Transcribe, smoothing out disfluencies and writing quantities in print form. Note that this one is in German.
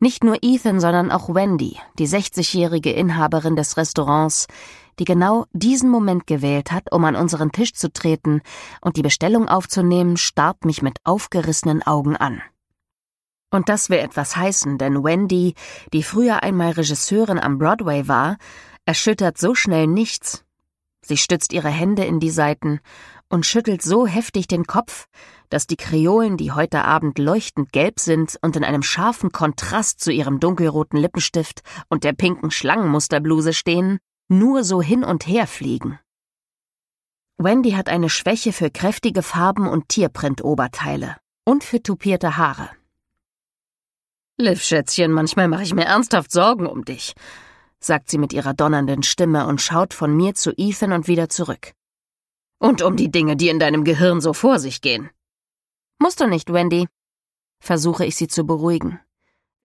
Nicht nur Ethan, sondern auch Wendy, die 60-jährige Inhaberin des Restaurants, die genau diesen Moment gewählt hat, um an unseren Tisch zu treten und die Bestellung aufzunehmen, starrt mich mit aufgerissenen Augen an. Und das will etwas heißen, denn Wendy, die früher einmal Regisseurin am Broadway war, erschüttert so schnell nichts. Sie stützt ihre Hände in die Seiten und schüttelt so heftig den Kopf, dass die Kreolen, die heute Abend leuchtend gelb sind und in einem scharfen Kontrast zu ihrem dunkelroten Lippenstift und der pinken Schlangenmusterbluse stehen, nur so hin und her fliegen. Wendy hat eine Schwäche für kräftige Farben und Tierprint-Oberteile und für tupierte Haare. »Liv, Schätzchen, manchmal mache ich mir ernsthaft Sorgen um dich«, sagt sie mit ihrer donnernden Stimme und schaut von mir zu Ethan und wieder zurück. »Und um die Dinge, die in deinem Gehirn so vor sich gehen.« »Musst du nicht, Wendy«, versuche ich sie zu beruhigen.